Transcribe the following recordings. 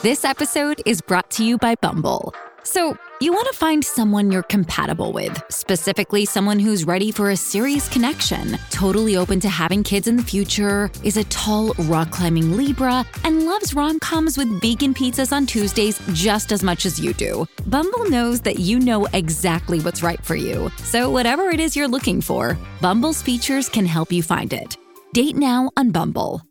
This episode is brought to you by Bumble. So, you want to find someone you're compatible with, specifically someone who's ready for a serious connection, totally open to having kids in the future, is a tall, rock-climbing Libra, and loves rom-coms with vegan pizzas on Tuesdays just as much as you do. Bumble knows that you know exactly what's right for you. So whatever it is you're looking for, Bumble's features can help you find it. Date now on Bumble.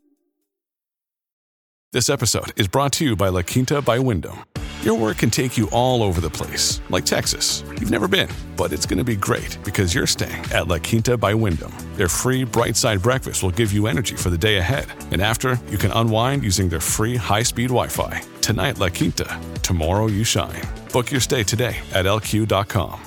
This episode is brought to you by La Quinta by Wyndham. Your work can take you all over the place, like Texas. You've never been, but it's going to be great because you're staying at La Quinta by Wyndham. Their free Bright Side breakfast will give you energy for the day ahead. And after, you can unwind using their free high-speed Wi-Fi. Tonight, La Quinta. Tomorrow, you shine. Book your stay today at lq.com.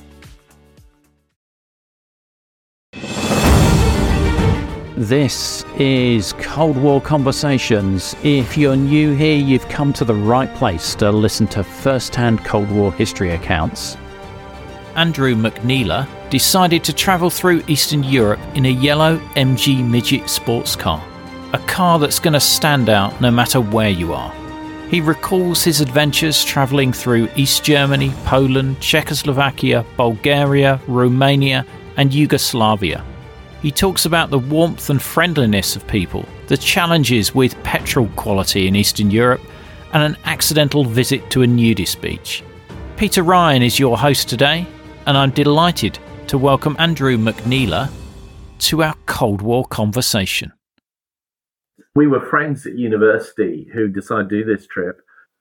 This is Cold War Conversations. If you're new here, you've come to the right place to listen to first-hand Cold War history accounts. Andrew McNeela decided to travel through Eastern Europe in a yellow MG Midget sports car, a car that's going to stand out no matter where you are. He recalls his adventures travelling through East Germany, Poland, Czechoslovakia, Bulgaria, Romania and Yugoslavia. He talks about the warmth and friendliness of people, the challenges with petrol quality in Eastern Europe, and an accidental visit to a nudist beach. Peter Ryan is your host today, and I'm delighted to welcome Andrew McNeela to our Cold War conversation. We were friends at university who decided to do this trip.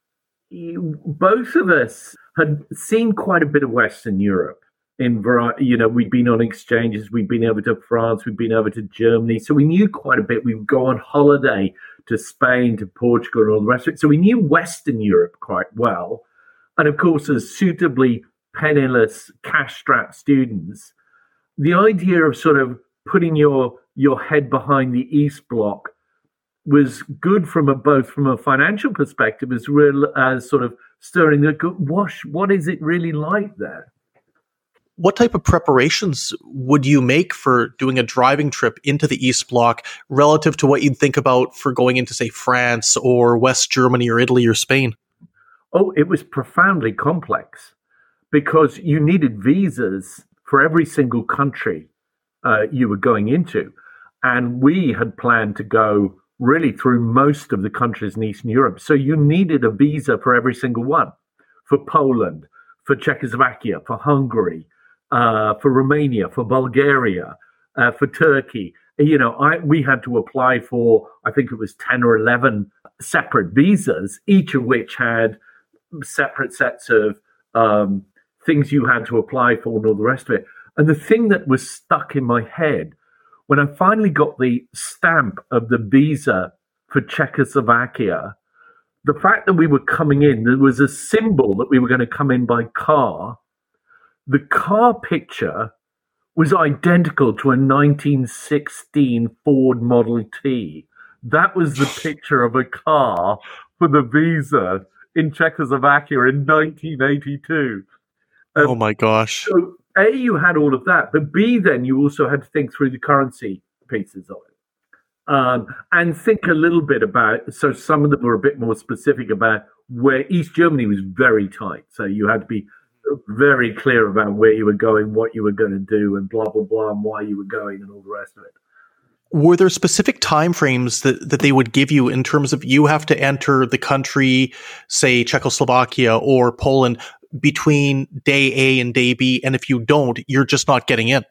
Both of us had seen quite a bit of Western Europe. We'd been on exchanges, we'd been over to France, we'd been over to Germany. So we knew quite a bit. We would go on holiday to Spain, to Portugal, and all the rest of it. So we knew Western Europe quite well. And of course, as suitably penniless, cash-strapped students, the idea of sort of putting your head behind the East Bloc was good both from a financial perspective as sort of stirring the wash. What is it really like there? What type of preparations would you make for doing a driving trip into the East Bloc relative to what you'd think about for going into, say, France or West Germany or Italy or Spain? Oh, it was profoundly complex because you needed visas for every single country you were going into. And we had planned to go really through most of the countries in Eastern Europe. So you needed a visa for every single one, for Poland, for Czechoslovakia, for Hungary, for Romania, for Bulgaria, for Turkey. We had to apply for, I think it was 10 or 11 separate visas, each of which had separate sets of things you had to apply for and all the rest of it. And the thing that was stuck in my head, when I finally got the stamp of the visa for Czechoslovakia, the fact that we were coming in, there was a symbol that we were going to come in by car. The car picture was identical to a 1916 Ford Model T. That was the picture of a car for the visa in Czechoslovakia in 1982. Oh my gosh. So A, you had all of that, but B, then you also had to think through the currency pieces of it. And think a little bit about, so some of them were a bit more specific about where East Germany was very tight. So you had to be very clear about where you were going, what you were going to do, and blah, blah, blah, and why you were going and all the rest of it. Were there specific timeframes that they would give you in terms of you have to enter the country, say Czechoslovakia or Poland, between day A and day B, and if you don't, you're just not getting in?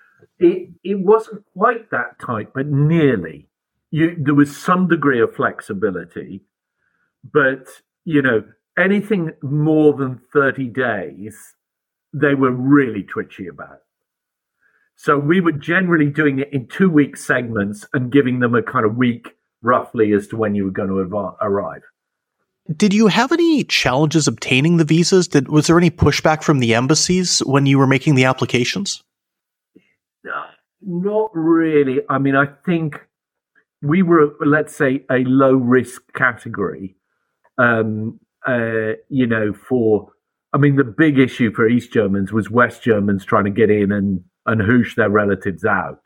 It wasn't quite that tight, but nearly. There was some degree of flexibility, but, anything more than 30 days, they were really twitchy about. So we were generally doing it in 2-week segments and giving them a kind of week roughly as to when you were going to arrive. Did you have any challenges obtaining the visas? Was there any pushback from the embassies when you were making the applications? Not really. I mean, I think we were, let's say, a low risk category. The big issue for East Germans was West Germans trying to get in and hoosh their relatives out.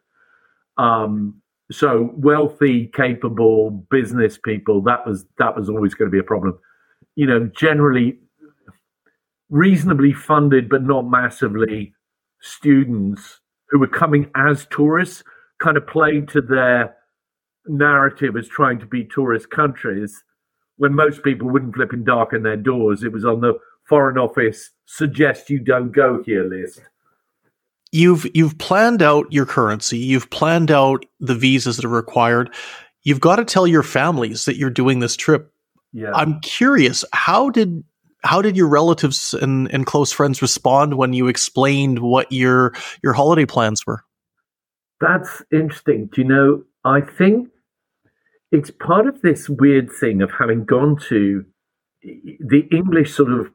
So wealthy, capable business people, that was always going to be a problem. generally reasonably funded, but not massively, students who were coming as tourists kind of played to their narrative as trying to be tourist countries when most people wouldn't flip and darken their doors. It was on the Foreign Office suggest you don't go here list. You've planned out your currency. You've planned out the visas that are required. You've got to tell your families that you're doing this trip. Yeah. I'm curious, how did your relatives and close friends respond when you explained what your holiday plans were? That's interesting. Do you know, I think it's part of this weird thing of having gone to the English sort of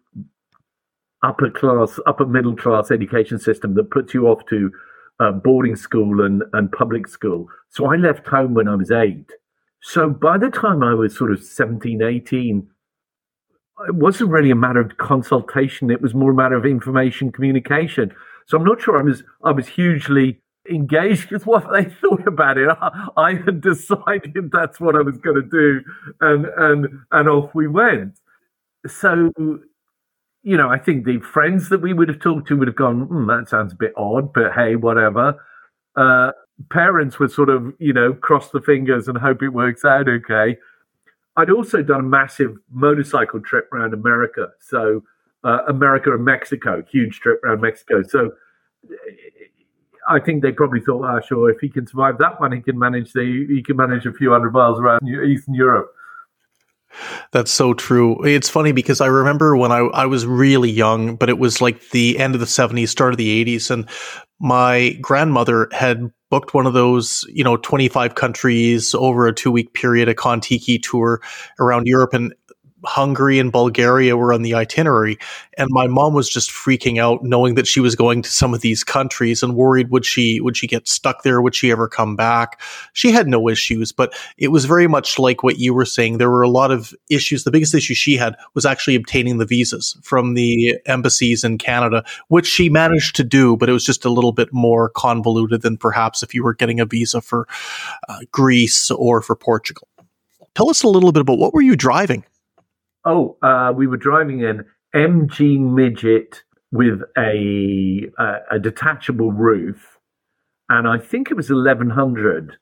upper middle class education system that puts you off to boarding school and public school. So I left home when I was 8. So by the time I was sort of 17, 18, it wasn't really a matter of consultation. It was more a matter of information communication. So I'm not sure I was hugely engaged with what they thought about it. I had decided that's what I was going to do, and off we went. So, I think the friends that we would have talked to would have gone, that sounds a bit odd, but hey, whatever. Parents would sort of, cross the fingers and hope it works out okay. I'd also done a massive motorcycle trip around America. So America and Mexico, huge trip around Mexico. So I think they probably thought, sure, if he can survive that one, he can manage a few hundred miles around Eastern Europe. That's so true. It's funny because I remember when I was really young, but it was like the end of the 70s, start of the 80s, and my grandmother had booked one of those, 25 countries over a 2-week period, a Kon-Tiki tour around Europe, and Hungary and Bulgaria were on the itinerary. And my mom was just freaking out knowing that she was going to some of these countries and worried, would she get stuck there? Would she ever come back? She had no issues, but it was very much like what you were saying. There were a lot of issues. The biggest issue she had was actually obtaining the visas from the embassies in Canada, which she managed to do, but it was just a little bit more convoluted than perhaps if you were getting a visa for Greece or for Portugal. Tell us a little bit about what were you driving? We were driving an MG Midget with a detachable roof, and I think it was 1100,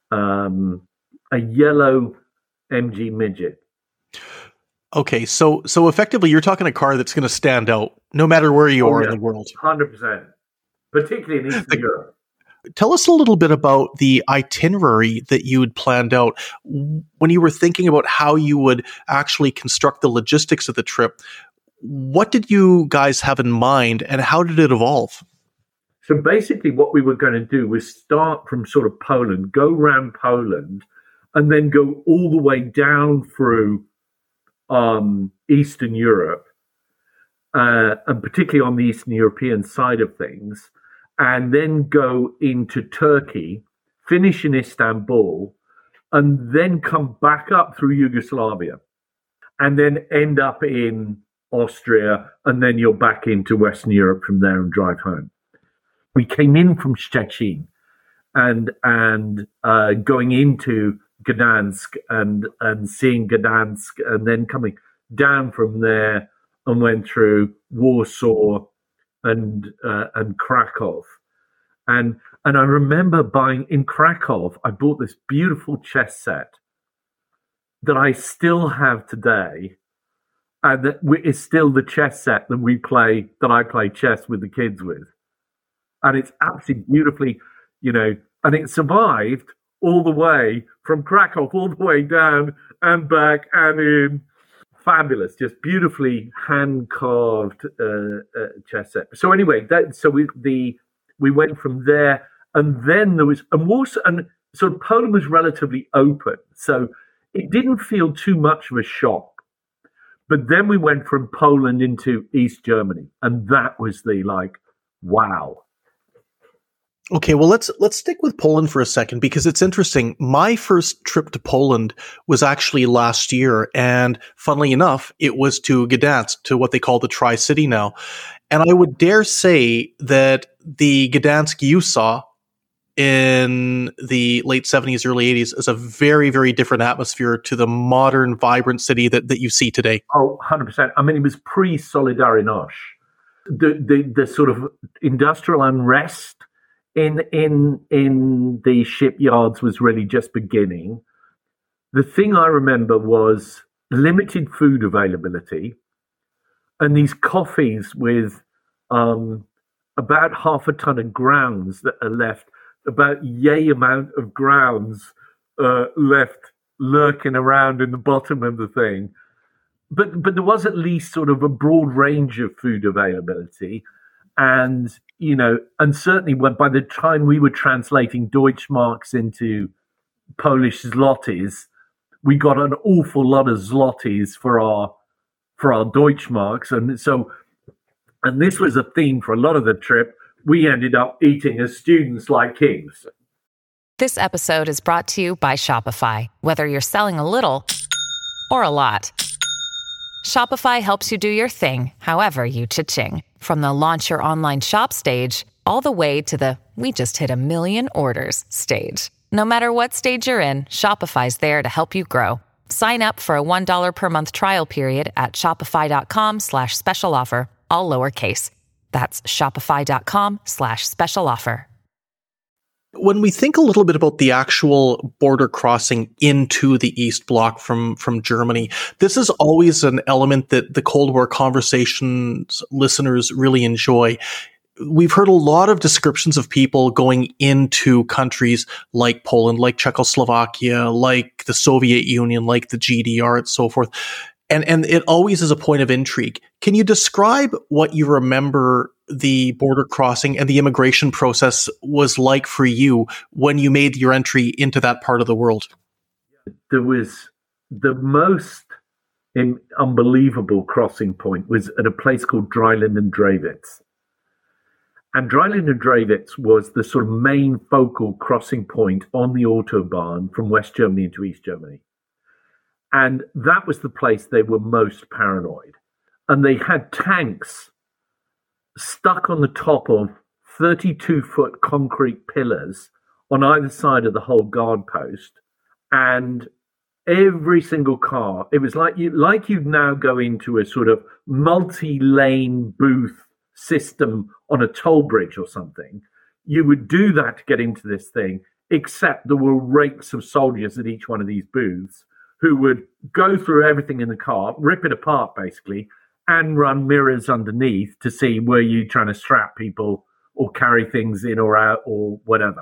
a yellow MG Midget. Okay, so effectively, you're talking a car that's going to stand out no matter where you are in the world. 100%, particularly in Eastern Europe. Tell us a little bit about the itinerary that you had planned out when you were thinking about how you would actually construct the logistics of the trip. What did you guys have in mind, and how did it evolve? So basically what we were going to do was start from sort of Poland, go around Poland, and then go all the way down through Eastern Europe, and particularly on the Eastern European side of things, and then go into Turkey, finish in Istanbul, and then come back up through Yugoslavia, and then end up in Austria, and then you're back into Western Europe from there and drive home. We came in from Szczecin and going into Gdansk and seeing Gdansk, and then coming down from there and went through Warsaw and Krakow, and I remember buying in Krakow. I bought this beautiful chess set that I still have today, and that is still the chess set that I play chess with the kids with, and it's absolutely beautifully, and it survived all the way from Krakow all the way down and back and in. Fabulous, just beautifully hand-carved chess set. So anyway, we went from there, and then there was Warsaw, and so Poland was relatively open, so it didn't feel too much of a shock. But then we went from Poland into East Germany, and that was wow. Okay, well, let's stick with Poland for a second, because it's interesting. My first trip to Poland was actually last year, and funnily enough, it was to Gdansk, to what they call the Tri-City now. And I would dare say that the Gdansk you saw in the late 70s, early 80s as a very, very different atmosphere to the modern, vibrant city that you see today. Oh, 100%. I mean, it was pre-Solidarność. The sort of industrial unrest in the shipyards was really just beginning. The thing I remember was limited food availability and these coffees with about half a ton of grounds that are left, about yay amount of grounds left lurking around in the bottom of the thing. But there was at least sort of a broad range of food availability. And, and certainly by the time we were translating Deutschmarks into Polish zlotys, we got an awful lot of zlotys for our Deutschmarks. And this was a theme for a lot of the trip. We ended up eating as students like kings. This episode is brought to you by Shopify. Whether you're selling a little or a lot, Shopify helps you do your thing, however you cha-ching. From the launch your online shop stage, all the way to the we just hit 1 million orders stage. No matter what stage you're in, Shopify's there to help you grow. Sign up for a $1 per month trial period at shopify.com/special offer, all lowercase. That's shopify.com/special offer. When we think a little bit about the actual border crossing into the East Bloc from Germany, this is always an element that the Cold War conversations listeners really enjoy. We've heard a lot of descriptions of people going into countries like Poland, like Czechoslovakia, like the Soviet Union, like the GDR, and so forth. And it always is a point of intrigue. Can you describe what you remember the border crossing and the immigration process was like for you when you made your entry into that part of the world? There was the most unbelievable crossing point was at a place called Dreiland and Dravitz. And Dreiland and Dravitz was the sort of main focal crossing point on the Autobahn from West Germany into East Germany. And that was the place they were most paranoid. And they had tanks stuck on the top of 32-foot concrete pillars on either side of the whole guard post. And every single car, it was like you'd now go into a sort of multi-lane booth system on a toll bridge or something. You would do that to get into this thing, except there were ranks of soldiers at each one of these booths who would go through everything in the car, rip it apart basically, and run mirrors underneath to see were you trying to strap people or carry things in or out or whatever.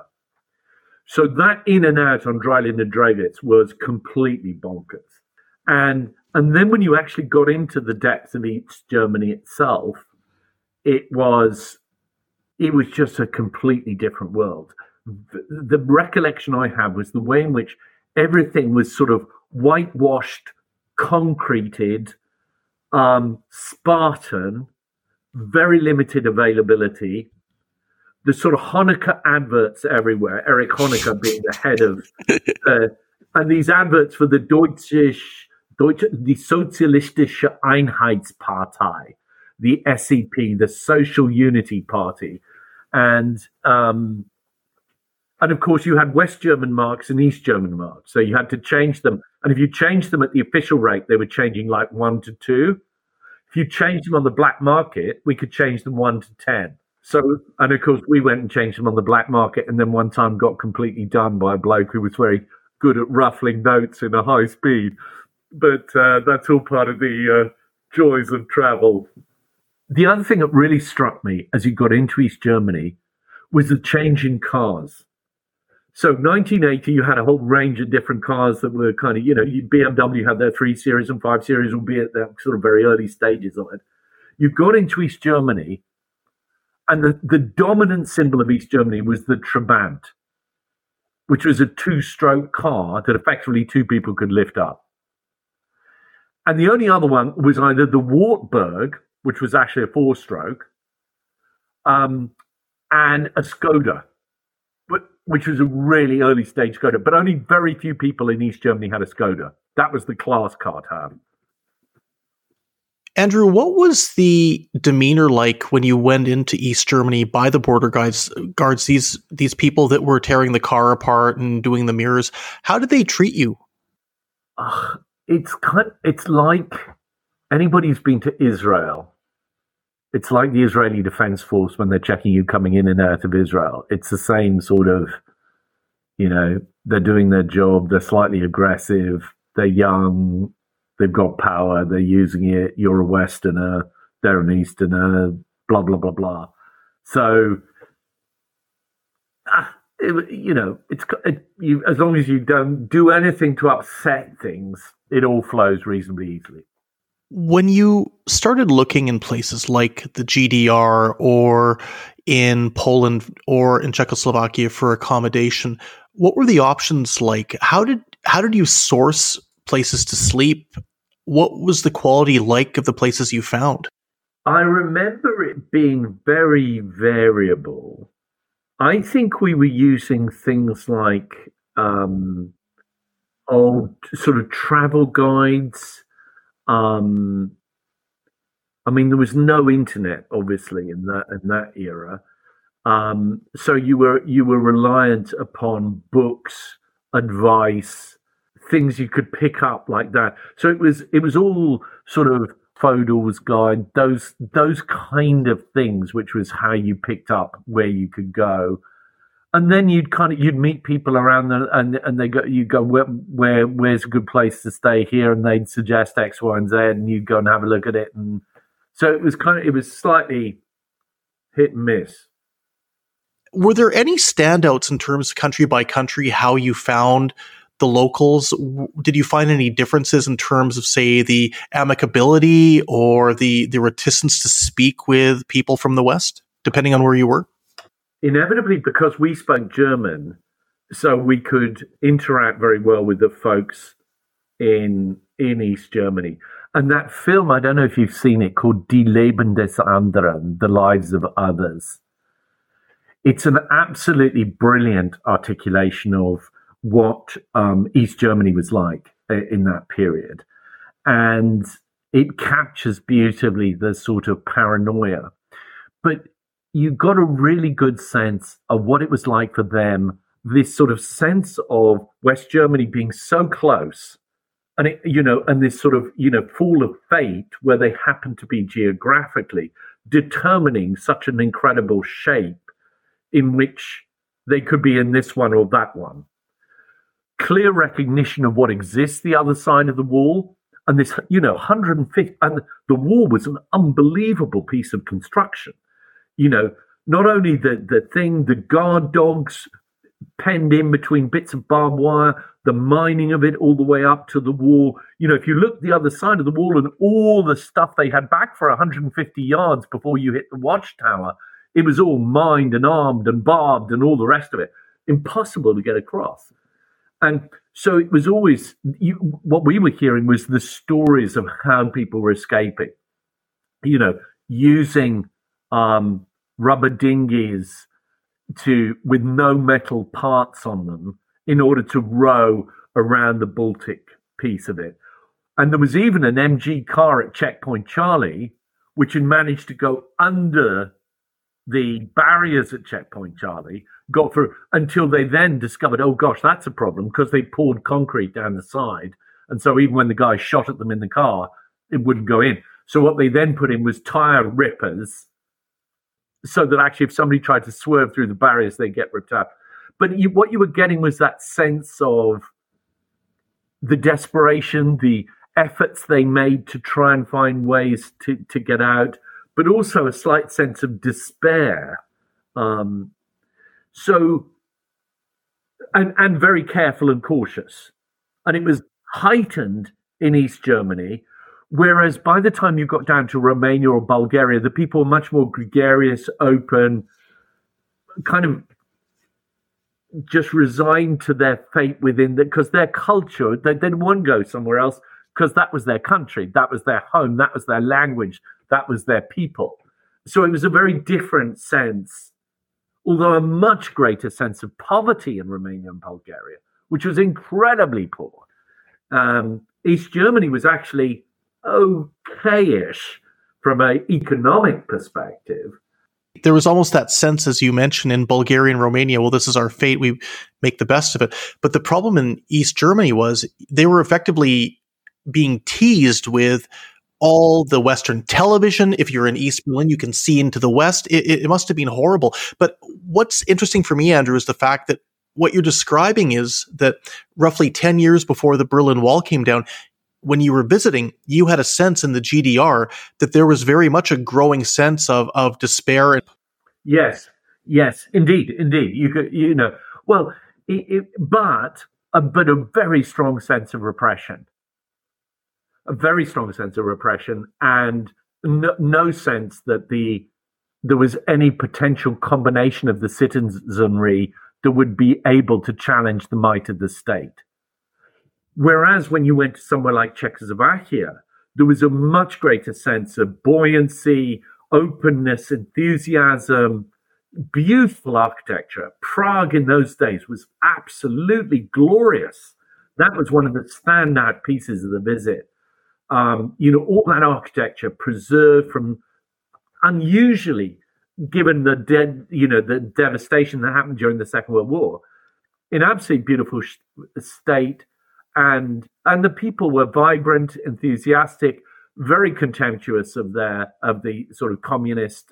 So that in and out on Dreiland and Dravitz was completely bonkers. And then when you actually got into the depths of East Germany itself, it was just a completely different world. The recollection I have was the way in which everything was sort of whitewashed, concreted, Spartan, very limited availability. The sort of Honecker adverts everywhere, Erich Honecker being the head of, and these adverts for the Sozialistische Einheitspartei, the SEP, the Social Unity Party. And of course, you had West German marks and East German marks. So you had to change them. And if you changed them at the official rate, they were changing like 1 to 2. If you changed them on the black market, we could change them 1 to 10. So, and of course, we went and changed them on the black market, and then one time got completely done by a bloke who was very good at ruffling notes in a high speed. But that's all part of the joys of travel. The other thing that really struck me as you got into East Germany was the change in cars. So 1980, you had a whole range of different cars that were kind of, BMW had their 3 Series and 5 Series, albeit the sort of very early stages of it. You got into East Germany, and the dominant symbol of East Germany was the Trabant, which was a 2-stroke car that effectively 2 people could lift up. And the only other one was either the Wartburg, which was actually a 4-stroke, and a Skoda, which was a really early stage Skoda. But only very few people in East Germany had a Skoda. That was the class car to have. Andrew, what was the demeanor like when you went into East Germany by the border guards, these people that were tearing the car apart and doing the mirrors? How did they treat you? It's like anybody who's been to Israel. It's like the Israeli Defense Force when they're checking you coming in and out of Israel. It's the same sort of, they're doing their job. They're slightly aggressive. They're young. They've got power. They're using it. You're a Westerner. They're an Easterner. Blah, blah, blah, blah. So, as long as you don't do anything to upset things, it all flows reasonably easily. When you started looking in places like the GDR or in Poland or in Czechoslovakia for accommodation, what were the options like? How did you source places to sleep? What was the quality like of the places you found? I remember it being very variable. I think we were using things like old sort of travel guides. There was no internet, obviously, in that era. So you were reliant upon books, advice, things you could pick up like that. So it was all sort of Fodor's guide, those kind of things, which was how you picked up where you could go. And then you'd meet people around and you go where's a good place to stay here, and they'd suggest X, Y, and Z, and you'd go and have a look at it. And so it was slightly hit and miss. Were there any standouts in terms of country by country how you found the locals? Did you find any differences in terms of, say, the amicability or the reticence to speak with people from the West, depending on where you were? Inevitably, because we spoke German, so we could interact very well with the folks in East Germany. And that film, I don't know if you've seen it, called Die Leben des Anderen, The Lives of Others. It's an absolutely brilliant articulation of what East Germany was like in that period. And it captures beautifully the sort of paranoia. But you got a really good sense of what it was like for them, this sort of sense of West Germany being so close, and and this sort of, fall of fate where they happen to be geographically determining such an incredible shape in which they could be in this one or that one. Clear recognition of what exists the other side of the wall, and this, 150, and the wall was an unbelievable piece of construction. Not only the guard dogs penned in between bits of barbed wire, the mining of it all the way up to the wall. If you look the other side of the wall and all the stuff they had back for 150 yards before you hit the watchtower, it was all mined and armed and barbed and all the rest of it. Impossible to get across. And so it was always, what we were hearing was the stories of how people were escaping, using rubber dinghies with no metal parts on them in order to row around the Baltic piece of it. And there was even an MG car at Checkpoint Charlie, which had managed to go under the barriers at Checkpoint Charlie, got through until they then discovered, oh gosh, that's a problem, because they poured concrete down the side. And so even when the guy shot at them in the car, it wouldn't go in. So what they then put in was tire rippers, so that actually if somebody tried to swerve through the barriers, they get ripped out. But what you were getting was that sense of the desperation, the efforts they made to try and find ways to get out, but also a slight sense of despair. And very careful and cautious. And it was heightened in East Germany, whereas by the time you got down to Romania or Bulgaria, the people were much more gregarious, open, kind of just resigned to their fate within because their culture, they didn't want to go somewhere else because that was their country, that was their home, that was their language, that was their people. So it was a very different sense, although a much greater sense of poverty in Romania and Bulgaria, which was incredibly poor. East Germany was actually okay-ish from an economic perspective. There was almost that sense, as you mentioned, in Bulgaria and Romania, well, this is our fate, we make the best of it. But the problem in East Germany was they were effectively being teased with all the Western television. If you're in East Berlin, you can see into the West. It must have been horrible. But what's interesting for me, Andrew, is the fact that what you're describing is that roughly 10 years before the Berlin Wall came down, when you were visiting, you had a sense in the GDR that there was very much a growing sense of despair. Yes, indeed. You could, but a very strong sense of repression. A very strong sense of repression, and no sense that there was any potential combination of the citizenry that would be able to challenge the might of the state. Whereas when you went to somewhere like Czechoslovakia, there was a much greater sense of buoyancy, openness, enthusiasm, beautiful architecture. Prague in those days was absolutely glorious. That was one of the standout pieces of the visit. All that architecture preserved from unusually, given the devastation that happened during the Second World War, in absolutely beautiful state. And the people were vibrant, enthusiastic, very contemptuous of the sort of communist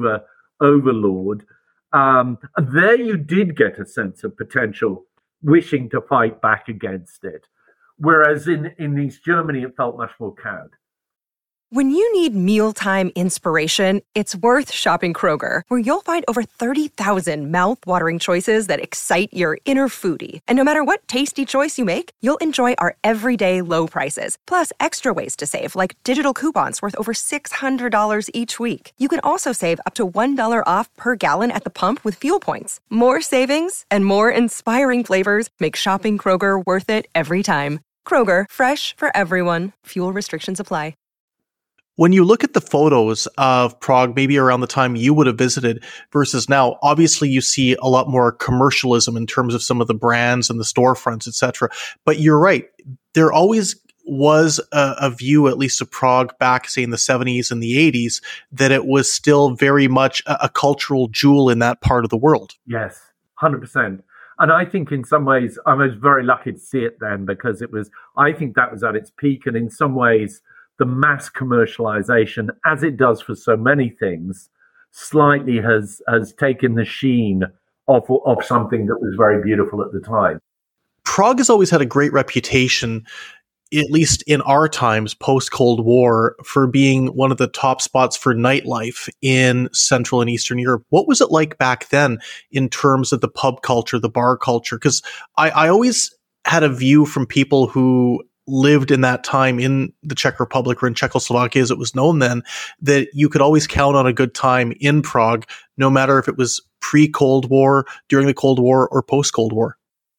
overlord. And there you did get a sense of potential wishing to fight back against it. Whereas in East Germany, it felt much more cowed. When you need mealtime inspiration, it's worth shopping Kroger, where you'll find over 30,000 mouth-watering choices that excite your inner foodie. And no matter what tasty choice you make, you'll enjoy our everyday low prices, plus extra ways to save, like digital coupons worth over $600 each week. You can also save up to $1 off per gallon at the pump with fuel points. More savings and more inspiring flavors make shopping Kroger worth it every time. Kroger, fresh for everyone. Fuel restrictions apply. When you look at the photos of Prague, maybe around the time you would have visited versus now, obviously you see a lot more commercialism in terms of some of the brands and the storefronts, etc. But you're right. There always was a view, at least of Prague back, say, in the 70s and the 80s, that it was still very much a cultural jewel in that part of the world. Yes, 100%. And I think in some ways, I was very lucky to see it then, because I think that was at its peak. And in some ways, the mass commercialization, as it does for so many things, slightly has taken the sheen of something that was very beautiful at the time. Prague has always had a great reputation, at least in our times, post-Cold War, for being one of the top spots for nightlife in Central and Eastern Europe. What was it like back then in terms of the pub culture, the bar culture? Because I always had a view from people who lived in that time in the Czech Republic, or in Czechoslovakia as it was known then, that you could always count on a good time in Prague, no matter if it was pre-Cold War, during the Cold War, or post-Cold War.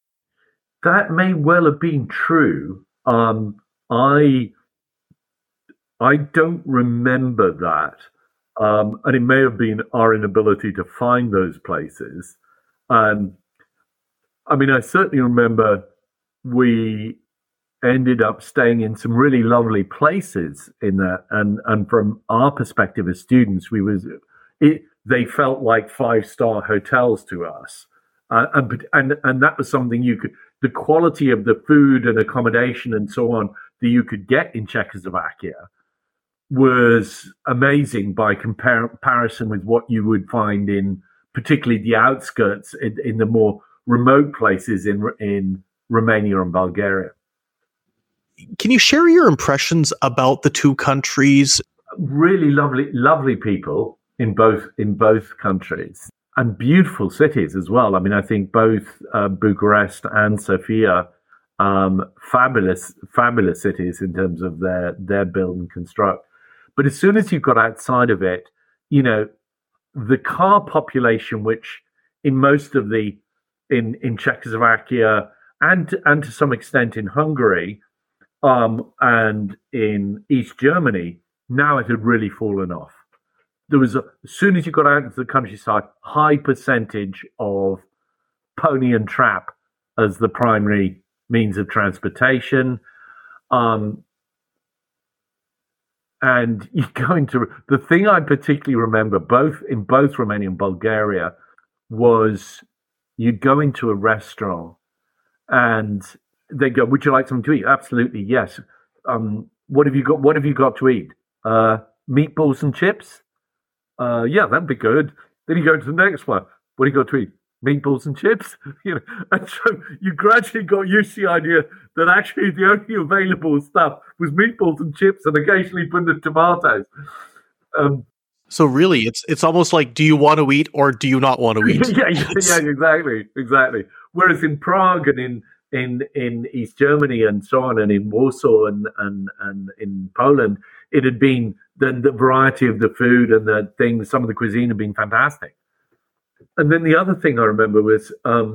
That may well have been true. I don't remember that. And it may have been our inability to find those places. I certainly remember we ended up staying in some really lovely places in that, and from our perspective as students, they felt like 5-star hotels to us, and that was something the quality of the food and accommodation and so on that you could get in Czechoslovakia was amazing by comparison with what you would find in particularly the outskirts, in the more remote places in Romania and Bulgaria. Can you share your impressions about the two countries? Really lovely people in both countries, and beautiful cities as well. I think both Bucharest and Sofia, fabulous cities in terms of their build and construct. But as soon as you got outside of it, the car population, which in most of in Czechoslovakia and to some extent in Hungary, and in East Germany, now it had really fallen off. There was, as soon as you got out into the countryside, high percentage of pony and trap as the primary means of transportation. And you go into the thing I particularly remember in both Romania and Bulgaria was you'd go into a restaurant and they go, "Would you like something to eat?" "Absolutely, yes." What have you got? What have you got to eat? Meatballs and chips. Yeah, that'd be good. Then you go to the next one. "What do you got to eat?" "Meatballs and chips." And so you gradually got used to the idea that actually the only available stuff was meatballs and chips, and occasionally put the tomatoes. So really, it's almost like, do you want to eat or do you not want to eat? yeah, exactly. Whereas in Prague and in East Germany and so on, and in Warsaw and in Poland, it had been the variety of the food and the things. Some of the cuisine had been fantastic. And then the other thing I remember was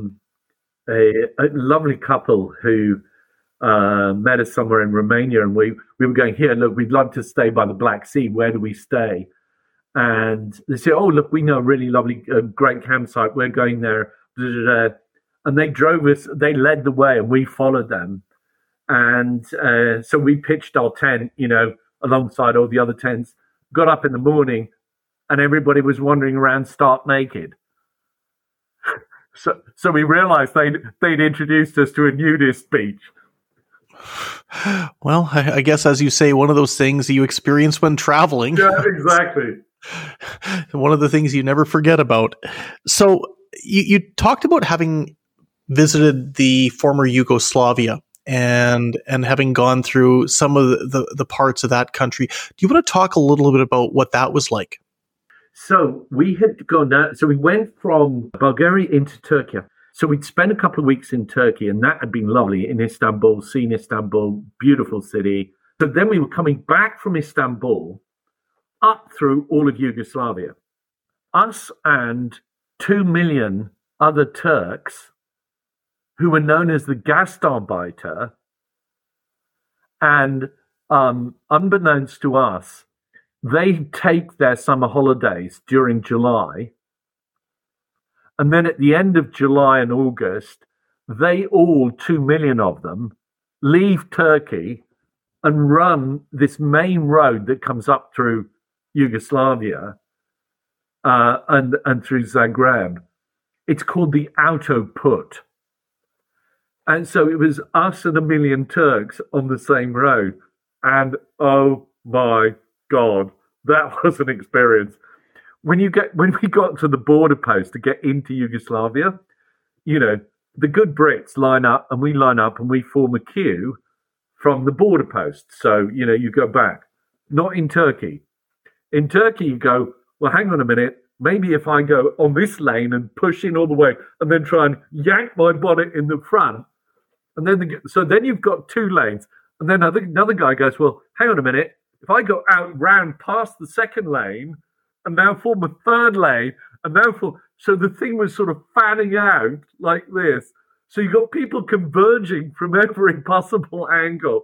a lovely couple who met us somewhere in Romania, and we were going, "Here, look, we'd love to stay by the Black Sea. Where do we stay?" And they said, "Oh, look, we know a really lovely, great campsite. We're going there." And they drove us, they led the way, and we followed them. And so we pitched our tent, alongside all the other tents, got up in the morning, and everybody was wandering around stark naked. So we realized they'd introduced us to a nudist beach. Well, I guess, as you say, one of those things you experience when traveling. Yeah, exactly. One of the things you never forget about. So you talked about having visited the former Yugoslavia and having gone through some of the parts of that country. Do you want to talk a little bit about what that was like? So we had gone down. So we went from Bulgaria into Turkey. So we'd spent a couple of weeks in Turkey, and that had been lovely, in Istanbul, seen Istanbul, beautiful city. So then we were coming back from Istanbul up through all of Yugoslavia. Us and 2 million other Turks who were known as the Gastarbeiter. And unbeknownst to us, they take their summer holidays during July. And then at the end of July and August, they all, 2 million of them, leave Turkey and run this main road that comes up through Yugoslavia and through Zagreb. It's called the Autoput. And so it was us and 1 million Turks on the same road. And oh my God, that was an experience. When we got to the border post to get into Yugoslavia, the good Brits line up and we line up and we form a queue from the border post. So, you go back. Not in Turkey. In Turkey, you go, "Well, hang on a minute. Maybe if I go on this lane and push in all the way and then try and yank my bonnet in the front." And then you've got 2 lanes. And then another guy goes, "Well, hang on a minute. If I go out round past the second lane and now form a third lane and now so the thing was sort of fanning out like this. So you got people converging from every possible angle.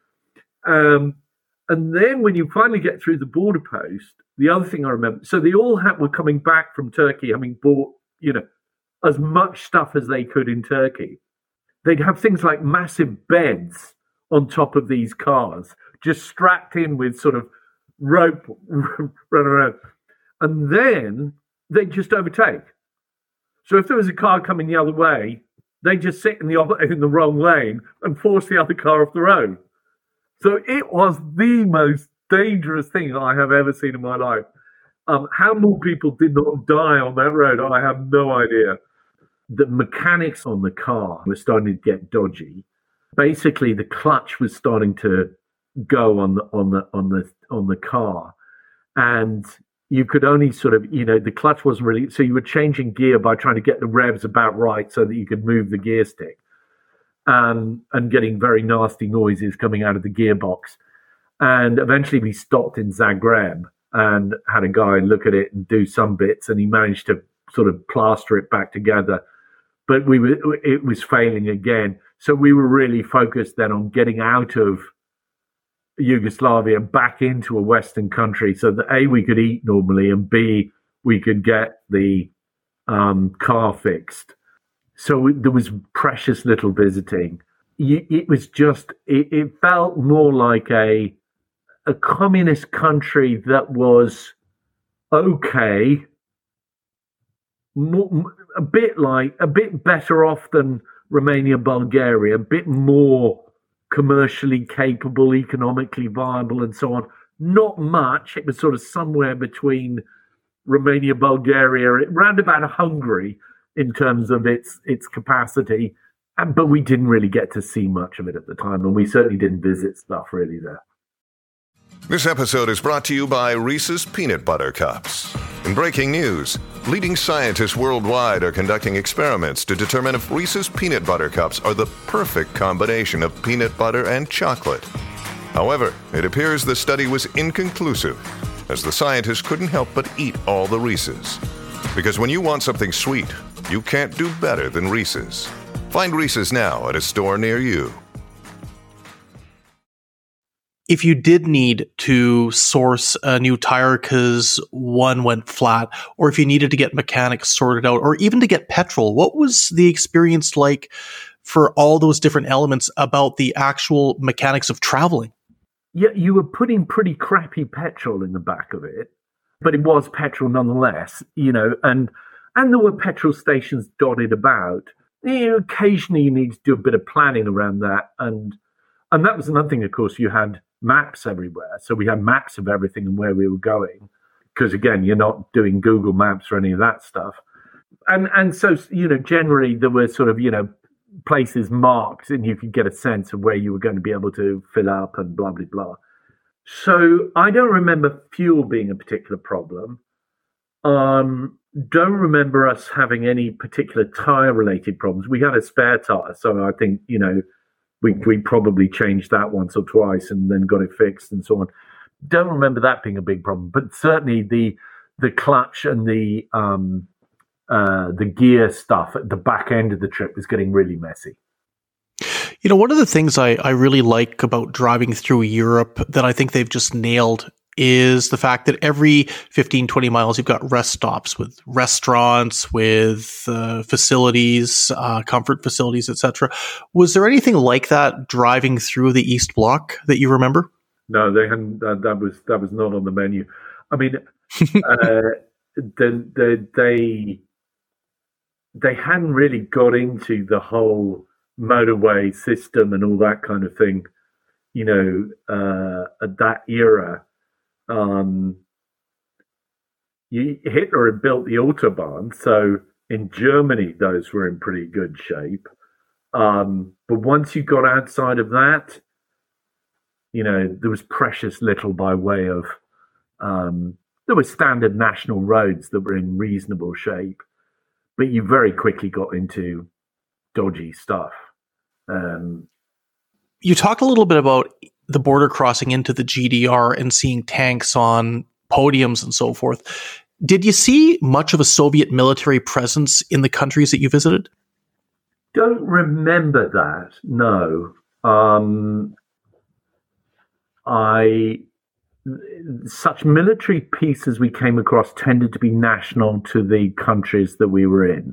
And then when you finally get through the border post, the other thing I remember, so they all were coming back from Turkey, having bought, as much stuff as they could in Turkey. They'd have things like massive beds on top of these cars, just strapped in with sort of rope run around. And then they'd just overtake. So if there was a car coming the other way, they'd just sit in the wrong lane and force the other car off the road. So it was the most dangerous thing I have ever seen in my life. How more people did not die on that road, I have no idea. The mechanics on the car were starting to get dodgy. Basically, the clutch was starting to go on the car, and you could only sort of, the clutch wasn't really. So you were changing gear by trying to get the revs about right so that you could move the gear stick, and getting very nasty noises coming out of the gearbox. And eventually, we stopped in Zagreb and had a guy look at it and do some bits, and he managed to sort of plaster it back together. But it was failing again. So we were really focused then on getting out of Yugoslavia back into a Western country so that A, we could eat normally, and B, we could get the car fixed. So there was precious little visiting. It was just, it felt more like a communist country that was okay, a bit better off than Romania, Bulgaria, a bit more commercially capable, economically viable, and so on. Not much. It was sort of somewhere between Romania, Bulgaria, round about Hungary in terms of its capacity. But we didn't really get to see much of it at the time, and we certainly didn't visit stuff really there. This episode is brought to you by Reese's Peanut Butter Cups. In breaking news, leading scientists worldwide are conducting experiments to determine if Reese's Peanut Butter Cups are the perfect combination of peanut butter and chocolate. However, it appears the study was inconclusive, as the scientists couldn't help but eat all the Reese's. Because when you want something sweet, you can't do better than Reese's. Find Reese's now at a store near you. If you did need to source a new tire because one went flat, or if you needed to get mechanics sorted out, or even to get petrol, what was the experience like for all those different elements about the actual mechanics of traveling? Yeah, you were putting pretty crappy petrol in the back of it, but it was petrol nonetheless, and there were petrol stations dotted about. Occasionally you need to do a bit of planning around that, and that was another thing, of course. You had maps everywhere, so we had maps of everything and where we were going, because again, you're not doing Google Maps or any of that stuff, and so generally there were sort of places marked, and you could get a sense of where you were going to be able to fill up and blah blah blah. So I don't remember fuel being a particular problem. Don't remember us having any particular tire related problems. We had a spare tire, so I think we probably changed that once or twice and then got it fixed and so on. Don't remember that being a big problem, but certainly the clutch and the gear stuff at the back end of the trip was getting really messy. One of the things I really like about driving through Europe that I think they've just nailed is the fact that every 15, 20 miles, you've got rest stops with restaurants, with facilities, comfort facilities, etc. Was there anything like that driving through the East Bloc that you remember? No, they hadn't. That was not on the menu. I mean, they hadn't really got into the whole motorway system and all that kind of thing, at that era. Hitler had built the Autobahn, so in Germany those were in pretty good shape. But once you got outside of that, there was precious little by way of. There were standard national roads that were in reasonable shape, but you very quickly got into dodgy stuff. You talked a little bit about the border crossing into the GDR and seeing tanks on podiums and so forth. Did you see much of a Soviet military presence in the countries that you visited? Don't remember that, no. Such military pieces we came across tended to be national to the countries that we were in.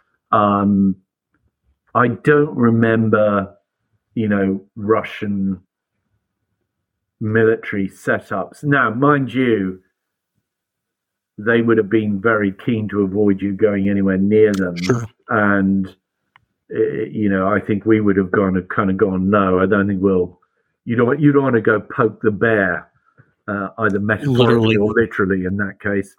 I don't remember, Russian military setups. Now, mind you, they would have been very keen to avoid you going anywhere near them. Sure. And, I think we would have gone, no, I don't think you don't want to go poke the bear, either metaphorically or literally in that case.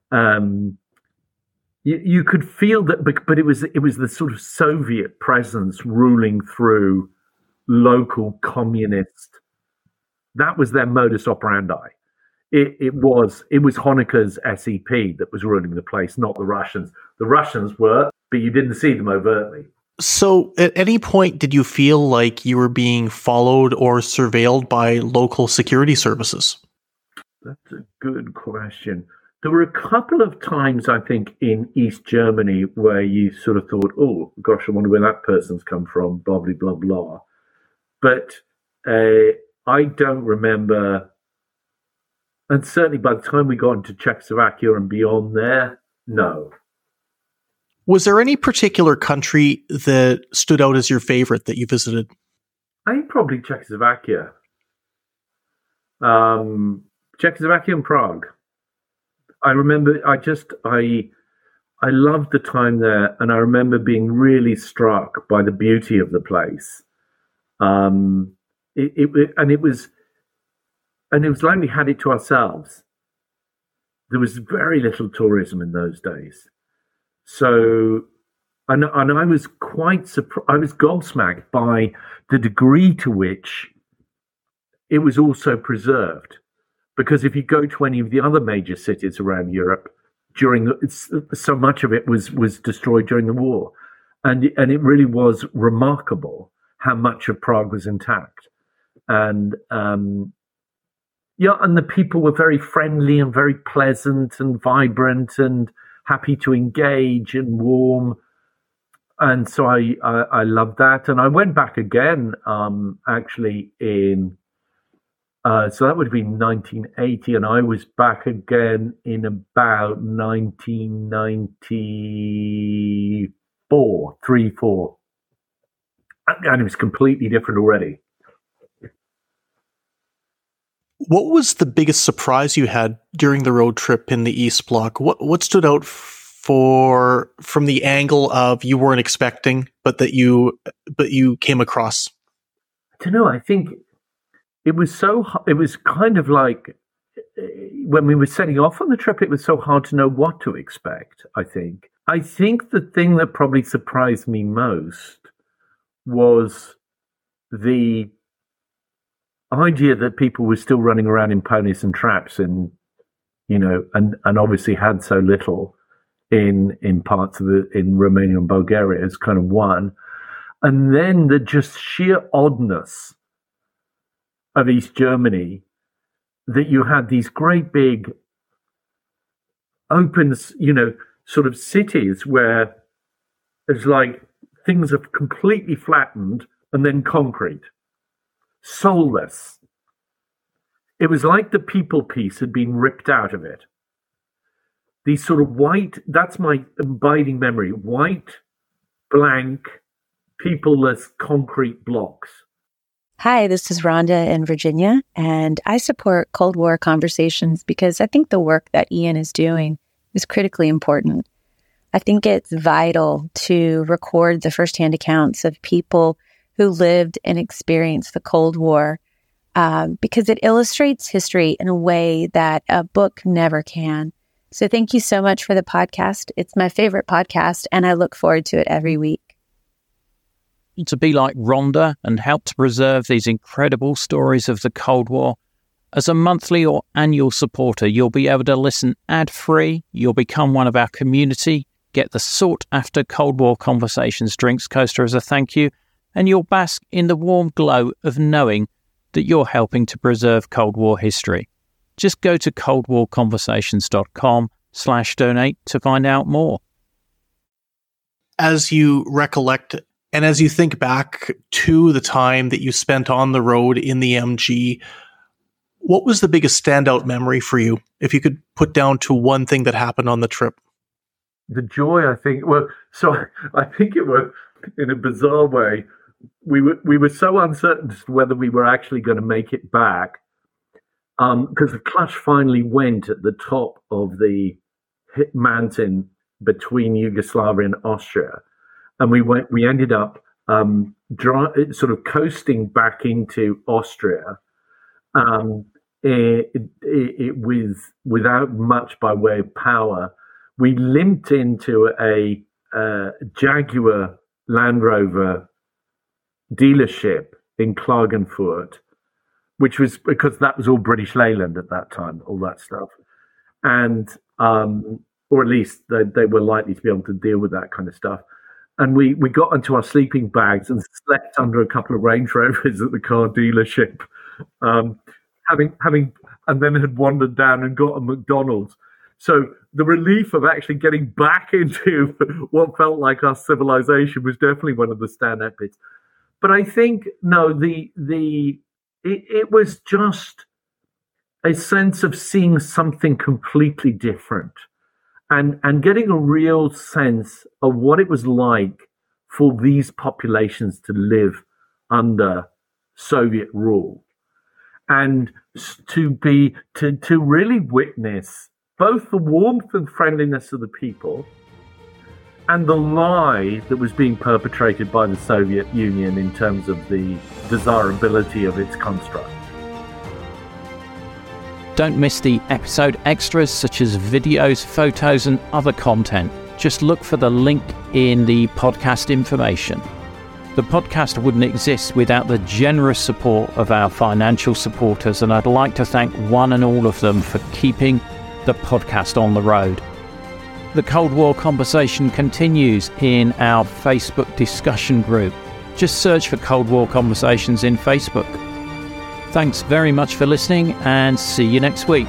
You could feel that, but it was the sort of Soviet presence ruling through local communist. That was their modus operandi. It was Honecker's SEP that was ruling the place, not the Russians. The Russians were, but you didn't see them overtly. So at any point, did you feel like you were being followed or surveilled by local security services? That's a good question. There were a couple of times, I think, in East Germany where you sort of thought, oh, gosh, I wonder where that person's come from, blah, blah, blah, blah. But I don't remember, and certainly by the time we got into Czechoslovakia and beyond there, no. Was there any particular country that stood out as your favorite that you visited? I think probably Czechoslovakia. Czechoslovakia and Prague. I remember I loved the time there, and I remember being really struck by the beauty of the place. It was like we had it to ourselves. There was very little tourism in those days. So, and I was quite surprised. I was gobsmacked by the degree to which it was also preserved. Because if you go to any of the other major cities around Europe, so much of it was destroyed during the war, and it really was remarkable how much of Prague was intact. And and the people were very friendly and very pleasant and vibrant and happy to engage and warm. And so I loved that. And I went back again, actually in, so that would have been 1980. And I was back again in about 1994, 3-4. And it was completely different already. What was the biggest surprise you had during the road trip in the East Bloc? What stood out from the angle of you weren't expecting, but you came across? I don't know. I think it was kind of like when we were setting off on the trip, it was so hard to know what to expect. I think the thing that probably surprised me most was the idea that people were still running around in ponies and traps, and obviously had so little in parts of in Romania and Bulgaria is kind of one, and then the just sheer oddness of East Germany, that you had these great big open, sort of cities where it's like things have completely flattened and then concrete. Soulless. It was like the people piece had been ripped out of it. These sort of white, that's my abiding memory, white, blank, peopleless concrete blocks. Hi, this is Rhonda in Virginia, and I support Cold War Conversations because I think the work that Ian is doing is critically important. I think it's vital to record the firsthand accounts of people who lived and experienced the Cold War, because it illustrates history in a way that a book never can. So thank you so much for the podcast. It's my favorite podcast, and I look forward to it every week. To be like Rhonda and help to preserve these incredible stories of the Cold War, as a monthly or annual supporter, you'll be able to listen ad-free, you'll become one of our community, get the sought-after Cold War Conversations drinks coaster as a thank you, and you'll bask in the warm glow of knowing that you're helping to preserve Cold War history. Just go to coldwarconversations.com/donate to find out more. As you recollect and as you think back to the time that you spent on the road in the MG, what was the biggest standout memory for you, if you could put down to one thing that happened on the trip? The joy, I think. Well, so I think it was, in a bizarre way, we were so uncertain as to whether we were actually going to make it back, because the clutch finally went at the top of the mountain between Yugoslavia and Austria, and we ended up sort of coasting back into Austria, without much by way of power. We limped into a Jaguar Land Rover dealership in Klagenfurt, which was because that was all British Leyland at that time, all that stuff. And, or at least they were likely to be able to deal with that kind of stuff. And we got into our sleeping bags and slept under a couple of Range Rovers at the car dealership, having and then had wandered down and got a McDonald's. So the relief of actually getting back into what felt like our civilization was definitely one of the standout bits. But I think, no, it was just a sense of seeing something completely different and getting a real sense of what it was like for these populations to live under Soviet rule. and to really witness both the warmth and friendliness of the people and the lie that was being perpetrated by the Soviet Union in terms of the desirability of its construct. Don't miss the episode extras such as videos, photos and other content. Just look for the link in the podcast information. The podcast wouldn't exist without the generous support of our financial supporters, and I'd like to thank one and all of them for keeping the podcast on the road. The Cold War conversation continues in our Facebook discussion group. Just search for Cold War Conversations in Facebook. Thanks very much for listening, and see you next week.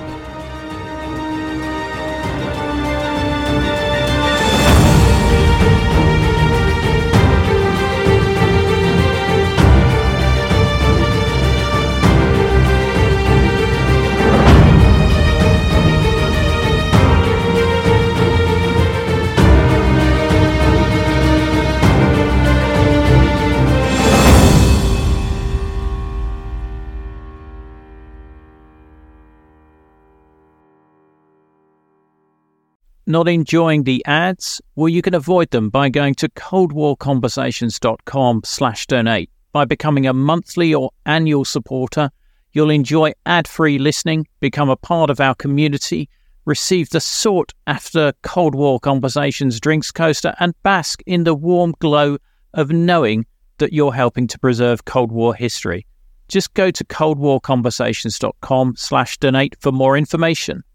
Not enjoying the ads? Well, you can avoid them by going to coldwarconversations.com/donate. By becoming a monthly or annual supporter, you'll enjoy ad-free listening, become a part of our community, receive the sought-after Cold War Conversations drinks coaster, and bask in the warm glow of knowing that you're helping to preserve Cold War history. Just go to coldwarconversations.com/donate for more information.